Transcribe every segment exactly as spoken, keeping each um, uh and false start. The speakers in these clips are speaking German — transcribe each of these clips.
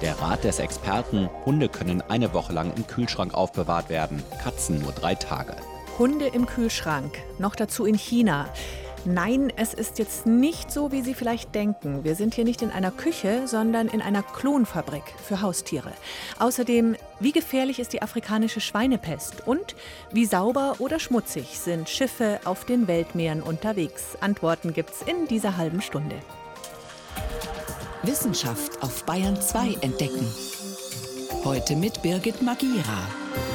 Der Rat des Experten: Hunde können eine Woche lang im Kühlschrank aufbewahrt werden, Katzen nur drei Tage. Hunde im Kühlschrank, noch dazu in China. Nein, es ist jetzt nicht so, wie Sie vielleicht denken. Wir sind hier nicht in einer Küche, sondern in einer Klonfabrik für Haustiere. Außerdem, wie gefährlich ist die afrikanische Schweinepest? Und wie sauber oder schmutzig sind Schiffe auf den Weltmeeren unterwegs? Antworten gibt's in dieser halben Stunde. Wissenschaft auf Bayern zwei entdecken. Heute mit Birgit Magira.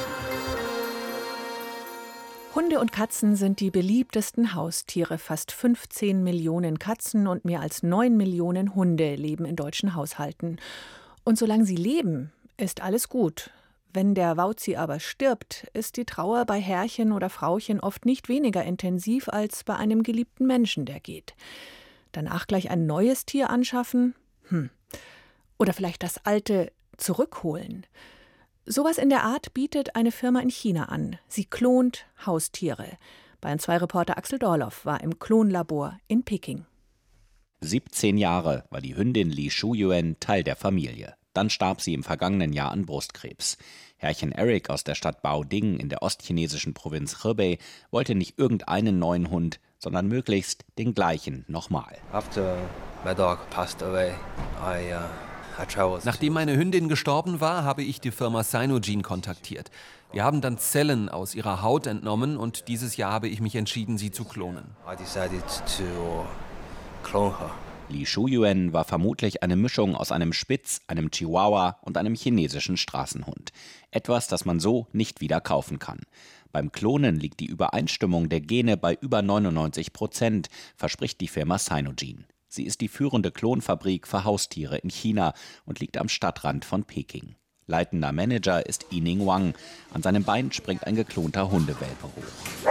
Hunde und Katzen sind die beliebtesten Haustiere. Fast fünfzehn Millionen Katzen und mehr als neun Millionen Hunde leben in deutschen Haushalten. Und solange sie leben, ist alles gut. Wenn der Wauzi aber stirbt, ist die Trauer bei Herrchen oder Frauchen oft nicht weniger intensiv als bei einem geliebten Menschen, der geht. Danach gleich ein neues Tier anschaffen? Hm. Oder vielleicht das alte zurückholen? Sowas in der Art bietet eine Firma in China an. Sie klont Haustiere. Bayern zwei Reporter Axel Dorloff war im Klonlabor in Peking. siebzehn Jahre war die Hündin Li Shuyuan Teil der Familie. Dann starb sie im vergangenen Jahr an Brustkrebs. Herrchen Eric aus der Stadt Baoding in der ostchinesischen Provinz Hebei wollte nicht irgendeinen neuen Hund, sondern möglichst den gleichen nochmal. After my dog passed away, I uh Nachdem meine Hündin gestorben war, habe ich die Firma Sinogene kontaktiert. Wir haben dann Zellen aus ihrer Haut entnommen und dieses Jahr habe ich mich entschieden, sie zu klonen. Li Shuyuan war vermutlich eine Mischung aus einem Spitz, einem Chihuahua und einem chinesischen Straßenhund. Etwas, das man so nicht wieder kaufen kann. Beim Klonen liegt die Übereinstimmung der Gene bei über neunundneunzig Prozent, verspricht die Firma Sinogene. Sie ist die führende Klonfabrik für Haustiere in China und liegt am Stadtrand von Peking. Leitender Manager ist Yining Wang. An seinem Bein springt ein geklonter Hundewelpe hoch.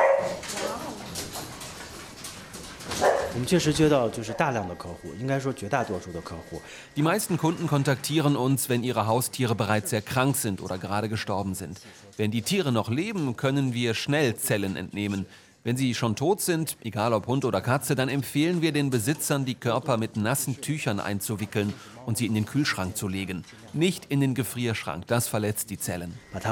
Die meisten Kunden kontaktieren uns, wenn ihre Haustiere bereits sehr krank sind oder gerade gestorben sind. Wenn die Tiere noch leben, können wir schnell Zellen entnehmen. Wenn sie schon tot sind, egal ob Hund oder Katze, dann empfehlen wir den Besitzern, die Körper mit nassen Tüchern einzuwickeln und sie in den Kühlschrank zu legen. Nicht in den Gefrierschrank, das verletzt die Zellen.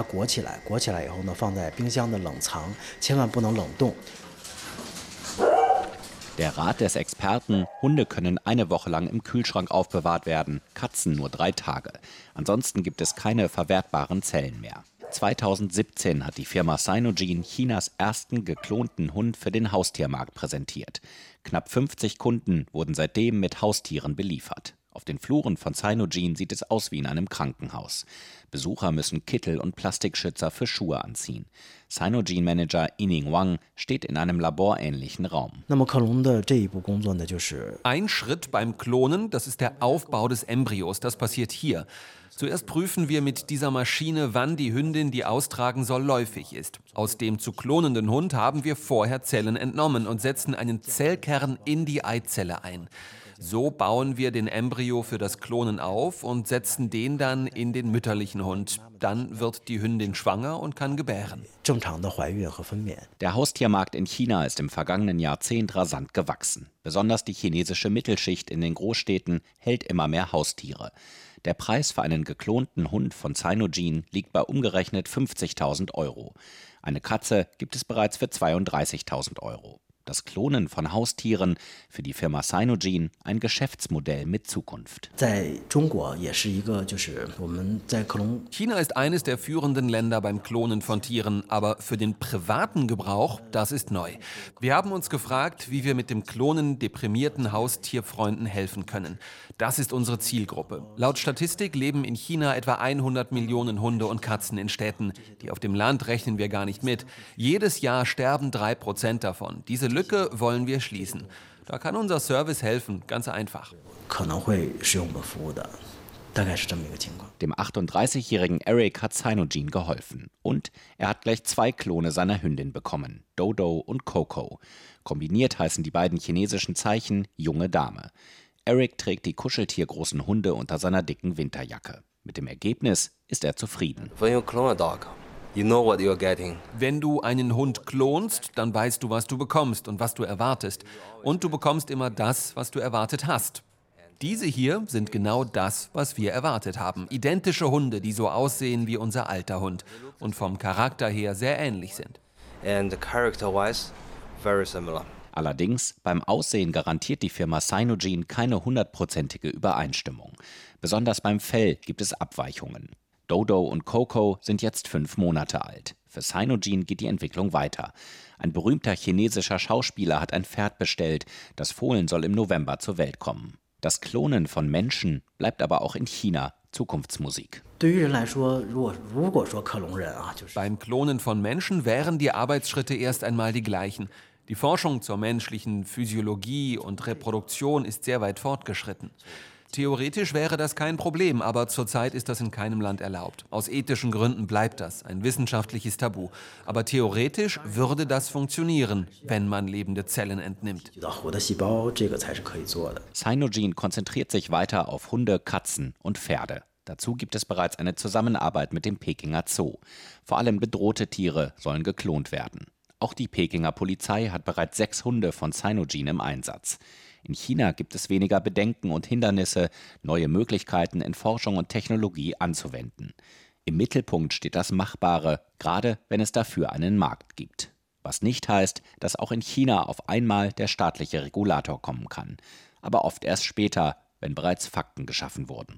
Der Rat des Experten: Hunde können eine Woche lang im Kühlschrank aufbewahrt werden, Katzen nur drei Tage. Ansonsten gibt es keine verwertbaren Zellen mehr. zweitausendsiebzehn hat die Firma Sinogene Chinas ersten geklonten Hund für den Haustiermarkt präsentiert. Knapp fünfzig Kunden wurden seitdem mit Haustieren beliefert. Auf den Fluren von Sinogene sieht es aus wie in einem Krankenhaus. Besucher müssen Kittel und Plastikschützer für Schuhe anziehen. Sinogene-Manager Yining Wang steht in einem laborähnlichen Raum. Ein Schritt beim Klonen, das ist der Aufbau des Embryos. Das passiert hier. Zuerst prüfen wir mit dieser Maschine, wann die Hündin, die austragen soll, läufig ist. Aus dem zu klonenden Hund haben wir vorher Zellen entnommen und setzen einen Zellkern in die Eizelle ein. So bauen wir den Embryo für das Klonen auf und setzen den dann in den mütterlichen Hund. Dann wird die Hündin schwanger und kann gebären. Der Haustiermarkt in China ist im vergangenen Jahrzehnt rasant gewachsen. Besonders die chinesische Mittelschicht in den Großstädten hält immer mehr Haustiere. Der Preis für einen geklonten Hund von Sinogene liegt bei umgerechnet fünfzigtausend Euro. Eine Katze gibt es bereits für zweiunddreißigtausend Euro. Das Klonen von Haustieren für die Firma Sinogene ein Geschäftsmodell mit Zukunft. China ist eines der führenden Länder beim Klonen von Tieren, aber für den privaten Gebrauch, das ist neu. Wir haben uns gefragt, wie wir mit dem Klonen deprimierten Haustierfreunden helfen können. Das ist unsere Zielgruppe. Laut Statistik leben in China etwa hundert Millionen Hunde und Katzen in Städten. Die auf dem Land rechnen wir gar nicht mit. Jedes Jahr sterben drei Prozent davon. Diese Lücke wollen wir schließen. Da kann unser Service helfen, ganz einfach. Dem achtunddreißigjährigen Eric hat Sinogene geholfen. Und er hat gleich zwei Klone seiner Hündin bekommen, Dodo und Coco. Kombiniert heißen die beiden chinesischen Zeichen junge Dame. Eric trägt die kuscheltiergroßen Hunde unter seiner dicken Winterjacke. Mit dem Ergebnis ist er zufrieden. When you clone a dog, you know what you're getting. Wenn du einen Hund klonst, dann weißt du, was du bekommst und was du erwartest. Und du bekommst immer das, was du erwartet hast. Diese hier sind genau das, was wir erwartet haben. Identische Hunde, die so aussehen wie unser alter Hund und vom Charakter her sehr ähnlich sind. And character-wise, very similar. Allerdings, beim Aussehen garantiert die Firma Cynogen keine hundertprozentige Übereinstimmung. Besonders beim Fell gibt es Abweichungen. Dodo und Coco sind jetzt fünf Monate alt. Für Cynogen geht die Entwicklung weiter. Ein berühmter chinesischer Schauspieler hat ein Pferd bestellt. Das Fohlen soll im November zur Welt kommen. Das Klonen von Menschen bleibt aber auch in China Zukunftsmusik. Beim Klonen von Menschen wären die Arbeitsschritte erst einmal die gleichen. Die Forschung zur menschlichen Physiologie und Reproduktion ist sehr weit fortgeschritten. Theoretisch wäre das kein Problem, aber zurzeit ist das in keinem Land erlaubt. Aus ethischen Gründen bleibt das ein wissenschaftliches Tabu. Aber theoretisch würde das funktionieren, wenn man lebende Zellen entnimmt. Cynogen konzentriert sich weiter auf Hunde, Katzen und Pferde. Dazu gibt es bereits eine Zusammenarbeit mit dem Pekinger Zoo. Vor allem bedrohte Tiere sollen geklont werden. Auch die Pekinger Polizei hat bereits sechs Hunde von Cynogen im Einsatz. In China gibt es weniger Bedenken und Hindernisse, neue Möglichkeiten in Forschung und Technologie anzuwenden. Im Mittelpunkt steht das Machbare, gerade wenn es dafür einen Markt gibt. Was nicht heißt, dass auch in China auf einmal der staatliche Regulator kommen kann. Aber oft erst später, wenn bereits Fakten geschaffen wurden.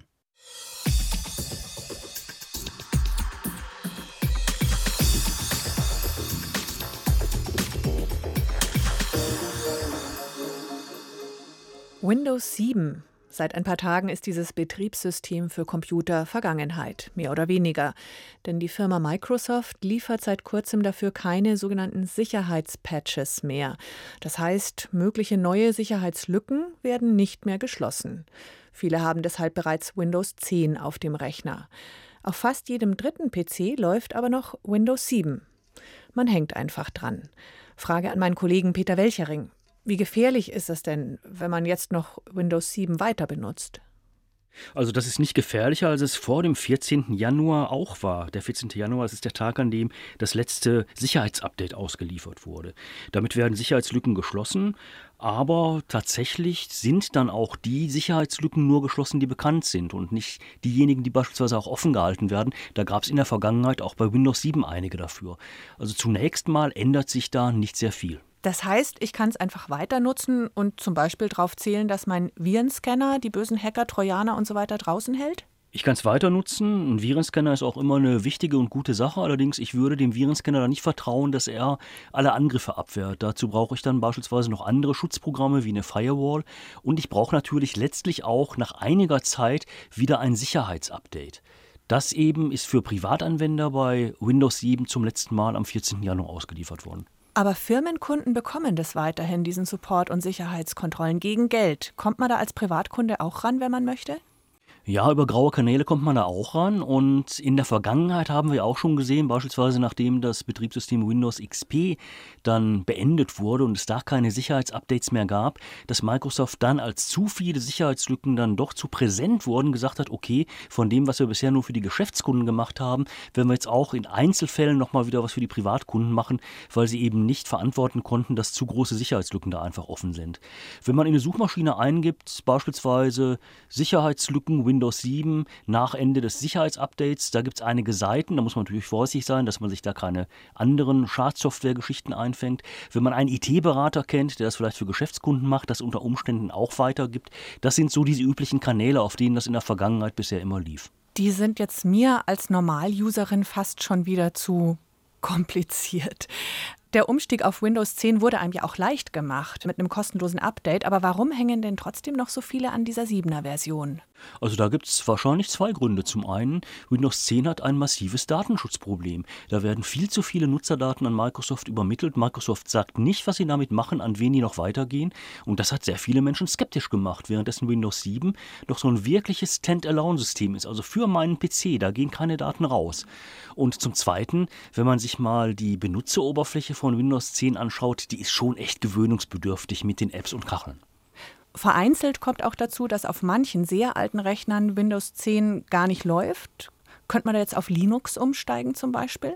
Windows sieben. Seit ein paar Tagen ist dieses Betriebssystem für Computer Vergangenheit, mehr oder weniger. Denn die Firma Microsoft liefert seit kurzem dafür keine sogenannten Sicherheitspatches mehr. Das heißt, mögliche neue Sicherheitslücken werden nicht mehr geschlossen. Viele haben deshalb bereits Windows zehn auf dem Rechner. Auf fast jedem dritten P C läuft aber noch Windows sieben. Man hängt einfach dran. Frage an meinen Kollegen Peter Welchering. Wie gefährlich ist es denn, wenn man jetzt noch Windows sieben weiter benutzt? Also das ist nicht gefährlicher, als es vor dem vierzehnten Januar auch war. Der vierzehnte Januar, das ist der Tag, an dem das letzte Sicherheitsupdate ausgeliefert wurde. Damit werden Sicherheitslücken geschlossen, aber tatsächlich sind dann auch die Sicherheitslücken nur geschlossen, die bekannt sind und nicht diejenigen, die beispielsweise auch offen gehalten werden. Da gab es in der Vergangenheit auch bei Windows sieben einige dafür. Also zunächst mal ändert sich da nicht sehr viel. Das heißt, ich kann es einfach weiter nutzen und zum Beispiel darauf zählen, dass mein Virenscanner die bösen Hacker, Trojaner und so weiter draußen hält? Ich kann es weiter nutzen. Ein Virenscanner ist auch immer eine wichtige und gute Sache. Allerdings, ich würde dem Virenscanner da nicht vertrauen, dass er alle Angriffe abwehrt. Dazu brauche ich dann beispielsweise noch andere Schutzprogramme wie eine Firewall. Und ich brauche natürlich letztlich auch nach einiger Zeit wieder ein Sicherheitsupdate. Das eben ist für Privatanwender bei Windows sieben zum letzten Mal am vierzehnten Januar ausgeliefert worden. Aber Firmenkunden bekommen das weiterhin, diesen Support und Sicherheitskontrollen gegen Geld. Kommt man da als Privatkunde auch ran, wenn man möchte? Ja, über graue Kanäle kommt man da auch ran und in der Vergangenheit haben wir auch schon gesehen, beispielsweise nachdem das Betriebssystem Windows X P dann beendet wurde und es da keine Sicherheitsupdates mehr gab, dass Microsoft dann, als zu viele Sicherheitslücken dann doch zu präsent wurden, gesagt hat, okay, von dem, was wir bisher nur für die Geschäftskunden gemacht haben, werden wir jetzt auch in Einzelfällen nochmal wieder was für die Privatkunden machen, weil sie eben nicht verantworten konnten, dass zu große Sicherheitslücken da einfach offen sind. Wenn man in eine Suchmaschine eingibt, beispielsweise Sicherheitslücken Windows Windows sieben nach Ende des Sicherheitsupdates. Da gibt es einige Seiten, da muss man natürlich vorsichtig sein, dass man sich da keine anderen Schadsoftware-Geschichten einfängt. Wenn man einen I T-Berater kennt, der das vielleicht für Geschäftskunden macht, das unter Umständen auch weitergibt, das sind so diese üblichen Kanäle, auf denen das in der Vergangenheit bisher immer lief. Die sind jetzt mir als Normal-Userin fast schon wieder zu kompliziert. Der Umstieg auf Windows zehn wurde einem ja auch leicht gemacht mit einem kostenlosen Update. Aber warum hängen denn trotzdem noch so viele an dieser siebener Version? Also da gibt es wahrscheinlich zwei Gründe. Zum einen, Windows zehn hat ein massives Datenschutzproblem. Da werden viel zu viele Nutzerdaten an Microsoft übermittelt. Microsoft sagt nicht, was sie damit machen, an wen die noch weitergehen. Und das hat sehr viele Menschen skeptisch gemacht, währenddessen Windows sieben doch so ein wirkliches Stand-alone-System ist. Also für meinen P C, da gehen keine Daten raus. Und zum Zweiten, wenn man sich mal die Benutzeroberfläche von Windows zehn anschaut, die ist schon echt gewöhnungsbedürftig mit den Apps und Kacheln. Vereinzelt kommt auch dazu, dass auf manchen sehr alten Rechnern Windows zehn gar nicht läuft. Könnte man da jetzt auf Linux umsteigen zum Beispiel?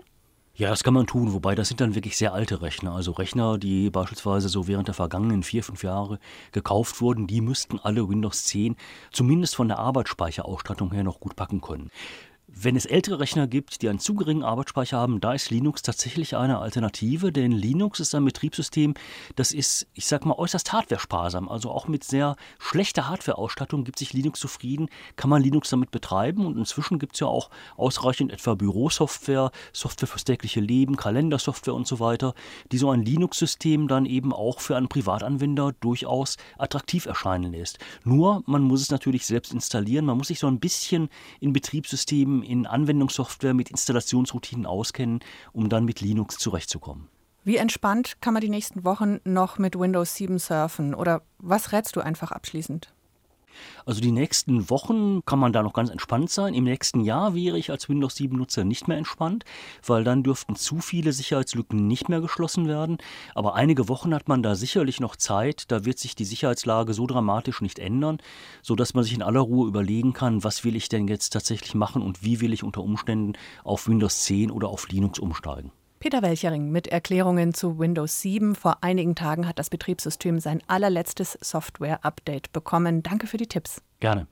Ja, das kann man tun, wobei das sind dann wirklich sehr alte Rechner. Also Rechner, die beispielsweise so während der vergangenen vier, fünf Jahre gekauft wurden, die müssten alle Windows zehn zumindest von der Arbeitsspeicherausstattung her noch gut packen können. Wenn es ältere Rechner gibt, die einen zu geringen Arbeitsspeicher haben, da ist Linux tatsächlich eine Alternative, denn Linux ist ein Betriebssystem, das ist, ich sag mal, äußerst hardwaresparsam. Also auch mit sehr schlechter Hardwareausstattung gibt sich Linux zufrieden, kann man Linux damit betreiben und inzwischen gibt es ja auch ausreichend etwa Bürosoftware, Software fürs tägliche Leben, Kalendersoftware und so weiter, die so ein Linux-System dann eben auch für einen Privatanwender durchaus attraktiv erscheinen lässt. Nur, man muss es natürlich selbst installieren, man muss sich so ein bisschen in Betriebssystemen in Anwendungssoftware mit Installationsroutinen auskennen, um dann mit Linux zurechtzukommen. Wie entspannt kann man die nächsten Wochen noch mit Windows sieben surfen? Oder was rätst du einfach abschließend? Also die nächsten Wochen kann man da noch ganz entspannt sein. Im nächsten Jahr wäre ich als Windows sieben Nutzer nicht mehr entspannt, weil dann dürften zu viele Sicherheitslücken nicht mehr geschlossen werden. Aber einige Wochen hat man da sicherlich noch Zeit. Da wird sich die Sicherheitslage so dramatisch nicht ändern, sodass man sich in aller Ruhe überlegen kann, was will ich denn jetzt tatsächlich machen und wie will ich unter Umständen auf Windows zehn oder auf Linux umsteigen. Peter Welchering mit Erklärungen zu Windows sieben. Vor einigen Tagen hat das Betriebssystem sein allerletztes Software-Update bekommen. Danke für die Tipps. Gerne.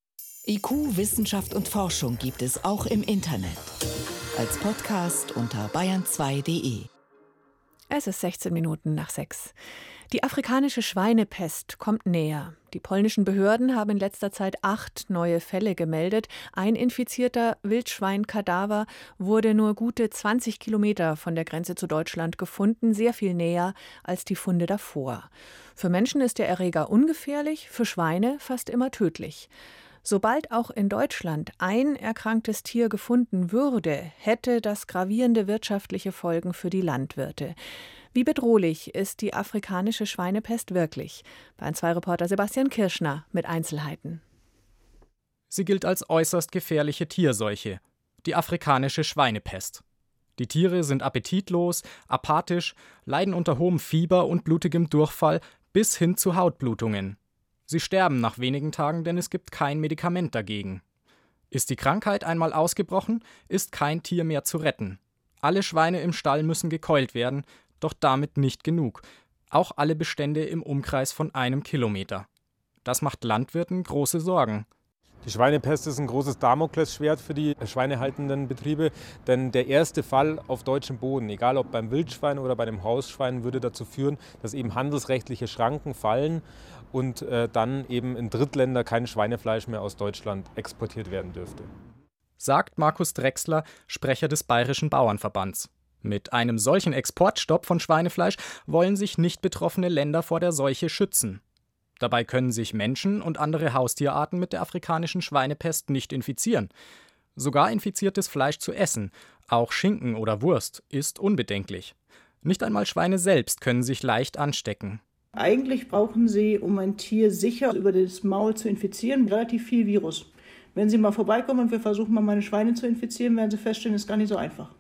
I Q, Wissenschaft und Forschung gibt es auch im Internet. Als Podcast unter bayern zwei punkt de. Es ist sechzehn Minuten nach sechs. Die afrikanische Schweinepest kommt näher. Die polnischen Behörden haben in letzter Zeit acht neue Fälle gemeldet. Ein infizierter Wildschweinkadaver wurde nur gute zwanzig Kilometer von der Grenze zu Deutschland gefunden, sehr viel näher als die Funde davor. Für Menschen ist der Erreger ungefährlich, für Schweine fast immer tödlich. Sobald auch in Deutschland ein erkranktes Tier gefunden würde, hätte das gravierende wirtschaftliche Folgen für die Landwirte. Wie bedrohlich ist die afrikanische Schweinepest wirklich? Bayern zwei Reporter Sebastian Kirschner mit Einzelheiten. Sie gilt als äußerst gefährliche Tierseuche, die afrikanische Schweinepest. Die Tiere sind appetitlos, apathisch, leiden unter hohem Fieber und blutigem Durchfall bis hin zu Hautblutungen. Sie sterben nach wenigen Tagen, denn es gibt kein Medikament dagegen. Ist die Krankheit einmal ausgebrochen, ist kein Tier mehr zu retten. Alle Schweine im Stall müssen gekeult werden, doch damit nicht genug. Auch alle Bestände im Umkreis von einem Kilometer. Das macht Landwirten große Sorgen. Die Schweinepest ist ein großes Damoklesschwert für die schweinehaltenden Betriebe, denn der erste Fall auf deutschem Boden, egal ob beim Wildschwein oder bei dem Hausschwein, würde dazu führen, dass eben handelsrechtliche Schranken fallen und äh, dann eben in Drittländer kein Schweinefleisch mehr aus Deutschland exportiert werden dürfte. Sagt Markus Drechsler, Sprecher des Bayerischen Bauernverbands. Mit einem solchen Exportstopp von Schweinefleisch wollen sich nicht betroffene Länder vor der Seuche schützen. Dabei können sich Menschen und andere Haustierarten mit der afrikanischen Schweinepest nicht infizieren. Sogar infiziertes Fleisch zu essen, auch Schinken oder Wurst, ist unbedenklich. Nicht einmal Schweine selbst können sich leicht anstecken. Eigentlich brauchen sie, um ein Tier sicher über das Maul zu infizieren, relativ viel Virus. Wenn Sie mal vorbeikommen und wir versuchen mal meine Schweine zu infizieren, werden Sie feststellen, das ist gar nicht so einfach.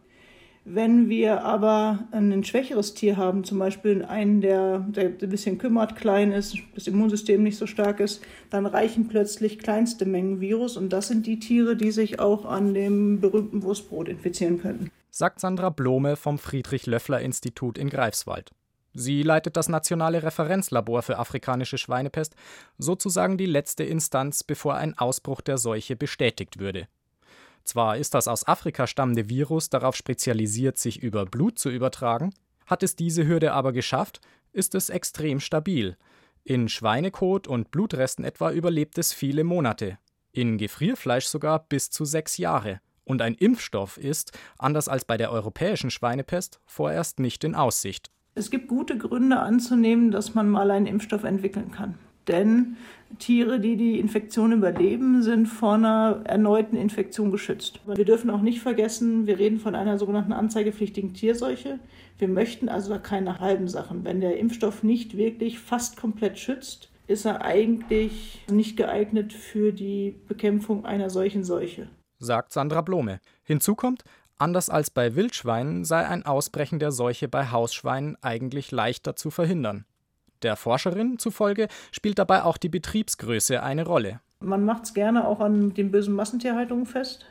Wenn wir aber ein schwächeres Tier haben, zum Beispiel einen, der, der ein bisschen kümmert, klein ist, das Immunsystem nicht so stark ist, dann reichen plötzlich kleinste Mengen Virus. Und das sind die Tiere, die sich auch an dem berühmten Wurstbrot infizieren könnten. Sagt Sandra Blome vom Friedrich-Löffler-Institut in Greifswald. Sie leitet das nationale Referenzlabor für afrikanische Schweinepest, sozusagen die letzte Instanz, bevor ein Ausbruch der Seuche bestätigt würde. Zwar ist das aus Afrika stammende Virus darauf spezialisiert, sich über Blut zu übertragen, hat es diese Hürde aber geschafft, ist es extrem stabil. In Schweinekot und Blutresten etwa überlebt es viele Monate, in Gefrierfleisch sogar bis zu sechs Jahre. Und ein Impfstoff ist, anders als bei der europäischen Schweinepest, vorerst nicht in Aussicht. Es gibt gute Gründe anzunehmen, dass man mal einen Impfstoff entwickeln kann. Denn Tiere, die die Infektion überleben, sind vor einer erneuten Infektion geschützt. Wir dürfen auch nicht vergessen, wir reden von einer sogenannten anzeigepflichtigen Tierseuche. Wir möchten also keine halben Sachen. Wenn der Impfstoff nicht wirklich fast komplett schützt, ist er eigentlich nicht geeignet für die Bekämpfung einer solchen Seuche. Sagt Sandra Blome. Hinzu kommt, anders als bei Wildschweinen sei ein Ausbrechen der Seuche bei Hausschweinen eigentlich leichter zu verhindern. Der Forscherin zufolge spielt dabei auch die Betriebsgröße eine Rolle. Man macht es gerne auch an den bösen Massentierhaltungen fest.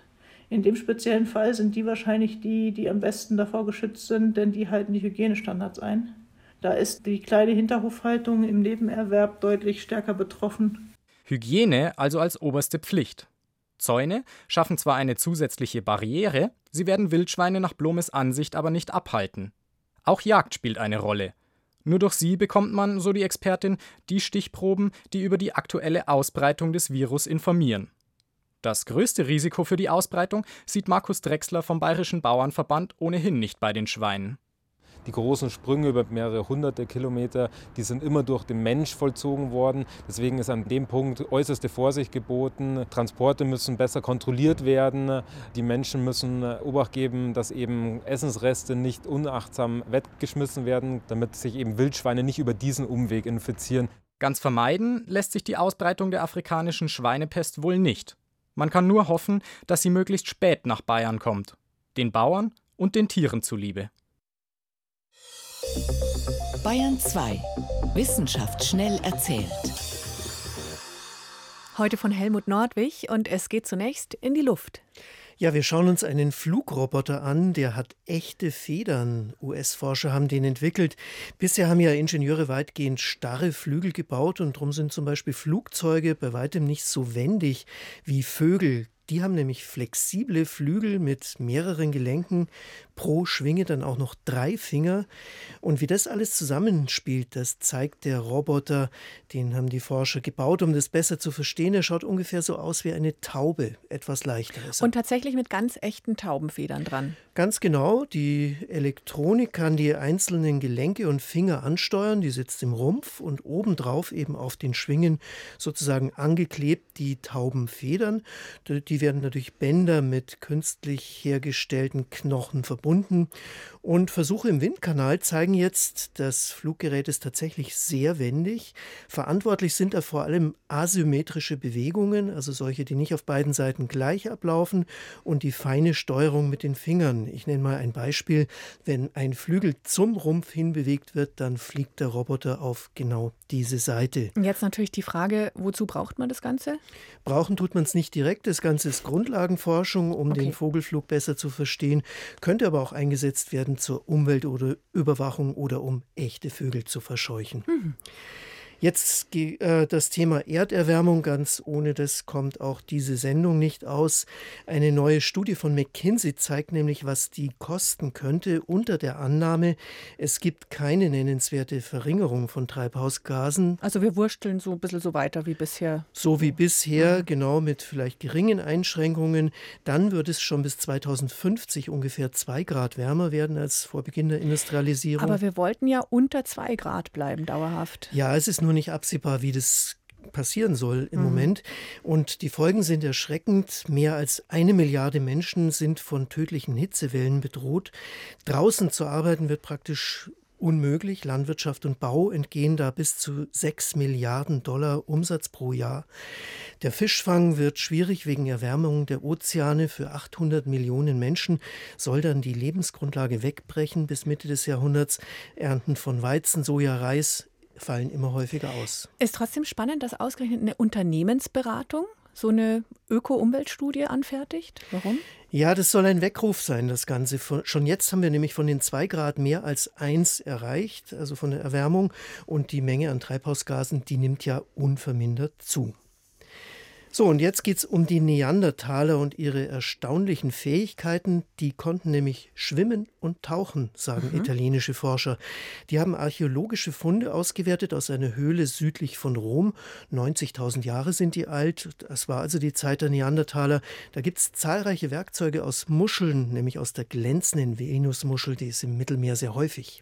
In dem speziellen Fall sind die wahrscheinlich die, die am besten davor geschützt sind, denn die halten die Hygienestandards ein. Da ist die kleine Hinterhofhaltung im Nebenerwerb deutlich stärker betroffen. Hygiene also als oberste Pflicht. Zäune schaffen zwar eine zusätzliche Barriere, sie werden Wildschweine nach Blomes Ansicht aber nicht abhalten. Auch Jagd spielt eine Rolle. Nur durch sie bekommt man, so die Expertin, die Stichproben, die über die aktuelle Ausbreitung des Virus informieren. Das größte Risiko für die Ausbreitung sieht Markus Drechsler vom Bayerischen Bauernverband ohnehin nicht bei den Schweinen. Die großen Sprünge über mehrere hunderte Kilometer, die sind immer durch den Mensch vollzogen worden. Deswegen ist an dem Punkt äußerste Vorsicht geboten. Transporte müssen besser kontrolliert werden. Die Menschen müssen Obacht geben, dass eben Essensreste nicht unachtsam weggeschmissen werden, damit sich eben Wildschweine nicht über diesen Umweg infizieren. Ganz vermeiden lässt sich die Ausbreitung der afrikanischen Schweinepest wohl nicht. Man kann nur hoffen, dass sie möglichst spät nach Bayern kommt. Den Bauern und den Tieren zuliebe. Bayern zwei. Wissenschaft schnell erzählt. Heute von Helmut Nordwig und es geht zunächst in die Luft. Ja, wir schauen uns einen Flugroboter an, der hat echte Federn. U S-Forscher haben den entwickelt. Bisher haben ja Ingenieure weitgehend starre Flügel gebaut und darum sind zum Beispiel Flugzeuge bei weitem nicht so wendig wie Vögel. Die haben nämlich flexible Flügel mit mehreren Gelenken, pro Schwinge dann auch noch drei Finger. Und wie das alles zusammenspielt, das zeigt der Roboter. Den haben die Forscher gebaut, um das besser zu verstehen. Er schaut ungefähr so aus wie eine Taube, etwas leichteres. Und tatsächlich mit ganz echten Taubenfedern dran. Ganz genau. Die Elektronik kann die einzelnen Gelenke und Finger ansteuern. Die sitzt im Rumpf und obendrauf eben auf den Schwingen sozusagen angeklebt die Taubenfedern. Die werden durch Bänder mit künstlich hergestellten Knochen verbunden. Und Versuche im Windkanal zeigen jetzt, das Fluggerät ist tatsächlich sehr wendig. Verantwortlich sind da vor allem asymmetrische Bewegungen, also solche, die nicht auf beiden Seiten gleich ablaufen, und die feine Steuerung mit den Fingern. Ich nenne mal ein Beispiel. Wenn ein Flügel zum Rumpf hin bewegt wird, dann fliegt der Roboter auf genau diese Seite. Jetzt natürlich die Frage, wozu braucht man das Ganze? Brauchen tut man es nicht direkt. Das Ganze ist Grundlagenforschung, um okay. den Vogelflug besser zu verstehen, könnte aber auch eingesetzt werden zur Umwelt- oder Überwachung oder um echte Vögel zu verscheuchen. Mhm. Jetzt äh, das Thema Erderwärmung, ganz ohne das kommt auch diese Sendung nicht aus. Eine neue Studie von McKinsey zeigt nämlich, was die kosten könnte, unter der Annahme, es gibt keine nennenswerte Verringerung von Treibhausgasen. Also wir wursteln so ein bisschen so weiter wie bisher. So wie bisher, genau, mit vielleicht geringen Einschränkungen. Dann wird es schon bis zweitausendfünfzig ungefähr zwei Grad wärmer werden als vor Beginn der Industrialisierung. Aber wir wollten ja unter zwei Grad bleiben, dauerhaft. Ja, es ist nur nicht absehbar, wie das passieren soll im mhm. Moment. Und die Folgen sind erschreckend. Mehr als eine Milliarde Menschen sind von tödlichen Hitzewellen bedroht. Draußen zu arbeiten wird praktisch unmöglich. Landwirtschaft und Bau entgehen da bis zu sechs Milliarden Dollar Umsatz pro Jahr. Der Fischfang wird schwierig wegen Erwärmung der Ozeane. Für achthundert Millionen Menschen soll dann die Lebensgrundlage wegbrechen bis Mitte des Jahrhunderts. Ernten von Weizen, Soja, Reis fallen immer häufiger aus. Ist trotzdem spannend, dass ausgerechnet eine Unternehmensberatung so eine Öko-Umweltstudie anfertigt. Warum? Ja, das soll ein Weckruf sein, das Ganze. Schon jetzt haben wir nämlich von den zwei Grad mehr als eins erreicht, also von der Erwärmung. Und die Menge an Treibhausgasen, die nimmt ja unvermindert zu. So, und jetzt geht es um die Neandertaler und ihre erstaunlichen Fähigkeiten. Die konnten nämlich schwimmen und tauchen, sagen mhm. italienische Forscher. Die haben archäologische Funde ausgewertet aus einer Höhle südlich von Rom. neunzigtausend Jahre sind die alt. Das war also die Zeit der Neandertaler. Da gibt es zahlreiche Werkzeuge aus Muscheln, nämlich aus der glänzenden Venusmuschel. Die ist im Mittelmeer sehr häufig.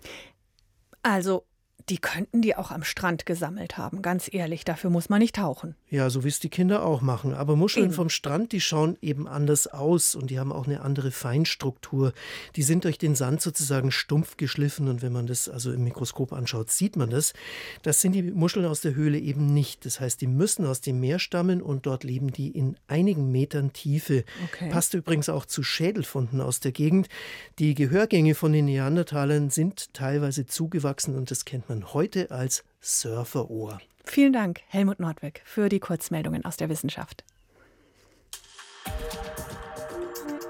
Also die könnten die auch am Strand gesammelt haben, ganz ehrlich, dafür muss man nicht tauchen. Ja, so wie es die Kinder auch machen. Aber Muscheln eben. vom Strand, die schauen eben anders aus und die haben auch eine andere Feinstruktur. Die sind durch den Sand sozusagen stumpf geschliffen und wenn man das also im Mikroskop anschaut, sieht man das. Das sind die Muscheln aus der Höhle eben nicht. Das heißt, die müssen aus dem Meer stammen und dort leben die in einigen Metern Tiefe. Okay. Passt übrigens auch zu Schädelfunden aus der Gegend. Die Gehörgänge von den Neandertalern sind teilweise zugewachsen und das kennt man heute als Surferohr. Vielen Dank, Helmut Nordwig, für die Kurzmeldungen aus der Wissenschaft.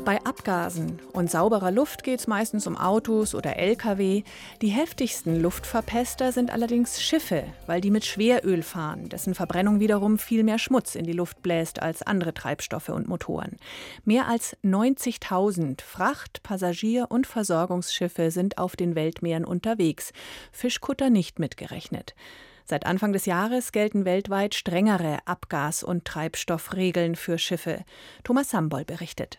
Bei Abgasen und sauberer Luft geht es meistens um Autos oder L K W. Die heftigsten Luftverpester sind allerdings Schiffe, weil die mit Schweröl fahren, dessen Verbrennung wiederum viel mehr Schmutz in die Luft bläst als andere Treibstoffe und Motoren. Mehr als neunzigtausend Fracht-, Passagier- und Versorgungsschiffe sind auf den Weltmeeren unterwegs, Fischkutter nicht mitgerechnet. Seit Anfang des Jahres gelten weltweit strengere Abgas- und Treibstoffregeln für Schiffe. Thomas Sambol berichtet.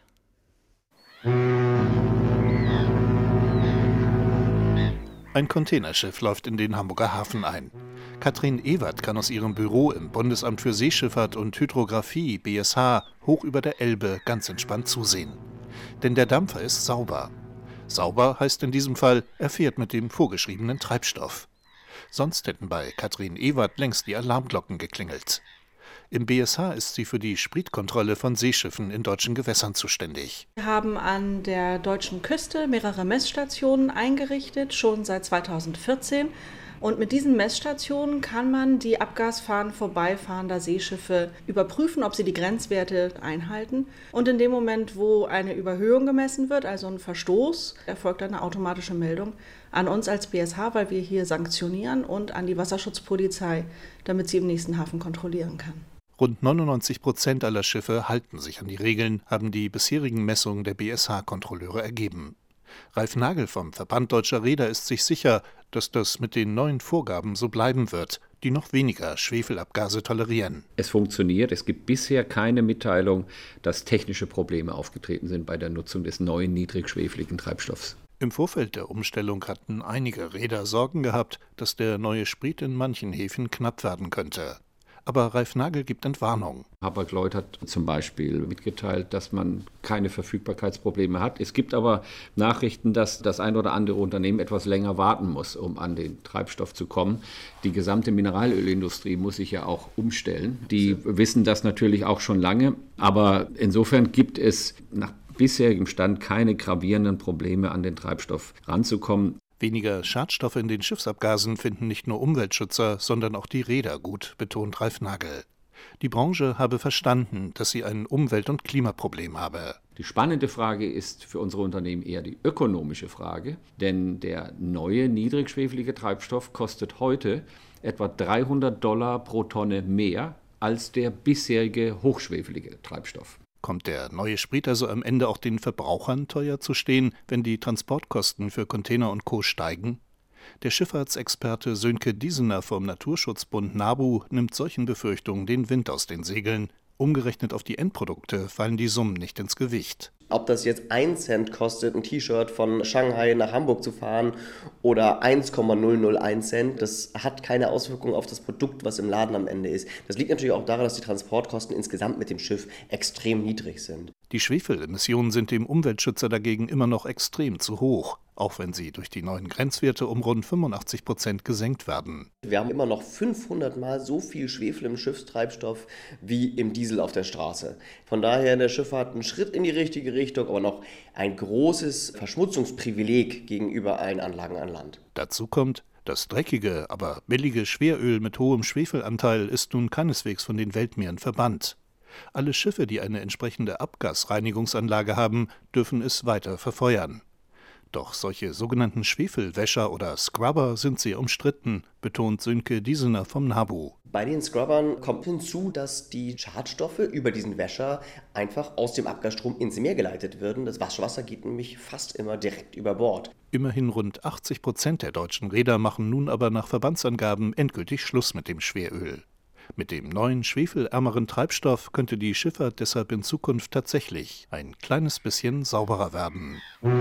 Ein Containerschiff läuft in den Hamburger Hafen ein. Katrin Ewert kann aus ihrem Büro im Bundesamt für Seeschifffahrt und Hydrographie, B S H, hoch über der Elbe ganz entspannt zusehen. Denn der Dampfer ist sauber. Sauber heißt in diesem Fall, er fährt mit dem vorgeschriebenen Treibstoff. Sonst hätten bei Katrin Ewert längst die Alarmglocken geklingelt. Im B S H ist sie für die Spritkontrolle von Seeschiffen in deutschen Gewässern zuständig. Wir haben an der deutschen Küste mehrere Messstationen eingerichtet, schon seit zweitausendvierzehn. Und mit diesen Messstationen kann man die Abgasfahren vorbeifahrender Seeschiffe überprüfen, ob sie die Grenzwerte einhalten. Und in dem Moment, wo eine Überhöhung gemessen wird, also ein Verstoß, erfolgt eine automatische Meldung an uns als B S H, weil wir hier sanktionieren, und an die Wasserschutzpolizei, damit sie im nächsten Hafen kontrollieren kann. Rund neunundneunzig Prozent aller Schiffe halten sich an die Regeln, haben die bisherigen Messungen der B S H-Kontrolleure ergeben. Ralf Nagel vom Verband Deutscher Reeder ist sich sicher, dass das mit den neuen Vorgaben so bleiben wird, die noch weniger Schwefelabgase tolerieren. Es funktioniert. Es gibt bisher keine Mitteilung, dass technische Probleme aufgetreten sind bei der Nutzung des neuen niedrigschwefeligen Treibstoffs. Im Vorfeld der Umstellung hatten einige Reeder Sorgen gehabt, dass der neue Sprit in manchen Häfen knapp werden könnte. Aber Ralf Nagel gibt Entwarnung. Hapag-Lloyd hat zum Beispiel mitgeteilt, dass man keine Verfügbarkeitsprobleme hat. Es gibt aber Nachrichten, dass das ein oder andere Unternehmen etwas länger warten muss, um an den Treibstoff zu kommen. Die gesamte Mineralölindustrie muss sich ja auch umstellen. Die wissen das natürlich auch schon lange. Aber insofern gibt es nach bisherigem Stand keine gravierenden Probleme, an den Treibstoff ranzukommen. Weniger Schadstoffe in den Schiffsabgasen finden nicht nur Umweltschützer, sondern auch die Reeder gut, betont Ralf Nagel. Die Branche habe verstanden, dass sie ein Umwelt- und Klimaproblem habe. Die spannende Frage ist für unsere Unternehmen eher die ökonomische Frage, denn der neue niedrigschwefelige Treibstoff kostet heute etwa dreihundert Dollar pro Tonne mehr als der bisherige hochschwefelige Treibstoff. Kommt der neue Sprit also am Ende auch den Verbrauchern teuer zu stehen, wenn die Transportkosten für Container und Co. steigen? Der Schifffahrtsexperte Sönke Diesener vom Naturschutzbund NABU nimmt solchen Befürchtungen den Wind aus den Segeln. Umgerechnet auf die Endprodukte fallen die Summen nicht ins Gewicht. Ob das jetzt ein Cent kostet, ein T-Shirt von Shanghai nach Hamburg zu fahren oder eins Komma null null eins Cent, das hat keine Auswirkung auf das Produkt, was im Laden am Ende ist. Das liegt natürlich auch daran, dass die Transportkosten insgesamt mit dem Schiff extrem niedrig sind. Die Schwefelemissionen sind dem Umweltschützer dagegen immer noch extrem zu hoch, auch wenn sie durch die neuen Grenzwerte um rund fünfundachtzig Prozent gesenkt werden. Wir haben immer noch fünfhundert Mal so viel Schwefel im Schiffstreibstoff wie im Diesel auf der Straße. Von daher in der Schifffahrt ein Schritt in die richtige Richtung, aber noch ein großes Verschmutzungsprivileg gegenüber allen Anlagen an Land. Dazu kommt, das dreckige, aber billige Schweröl mit hohem Schwefelanteil ist nun keineswegs von den Weltmeeren verbannt. Alle Schiffe, die eine entsprechende Abgasreinigungsanlage haben, dürfen es weiter verfeuern. Doch solche sogenannten Schwefelwäscher oder Scrubber sind sehr umstritten, betont Sönke Diesener vom NABU. Bei den Scrubbern kommt hinzu, dass die Schadstoffe über diesen Wäscher einfach aus dem Abgasstrom ins Meer geleitet werden. Das Waschwasser geht nämlich fast immer direkt über Bord. Immerhin rund achtzig Prozent der deutschen Reeder machen nun aber nach Verbandsangaben endgültig Schluss mit dem Schweröl. Mit dem neuen schwefelärmeren Treibstoff könnte die Schifffahrt deshalb in Zukunft tatsächlich ein kleines bisschen sauberer werden.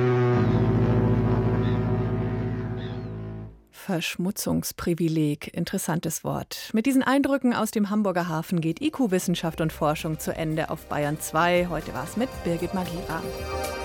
Verschmutzungsprivileg, interessantes Wort. Mit diesen Eindrücken aus dem Hamburger Hafen geht I Q Wissenschaft und Forschung zu Ende auf Bayern zwei. Heute war es mit Birgit Magira.